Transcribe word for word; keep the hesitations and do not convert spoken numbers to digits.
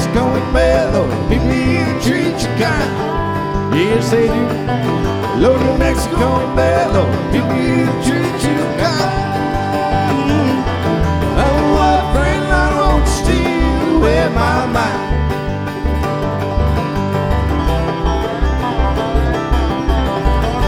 Mexico and mellow. People here treat you kind. Yes, they do. Low to Mexico and mellow. People here treat you kind.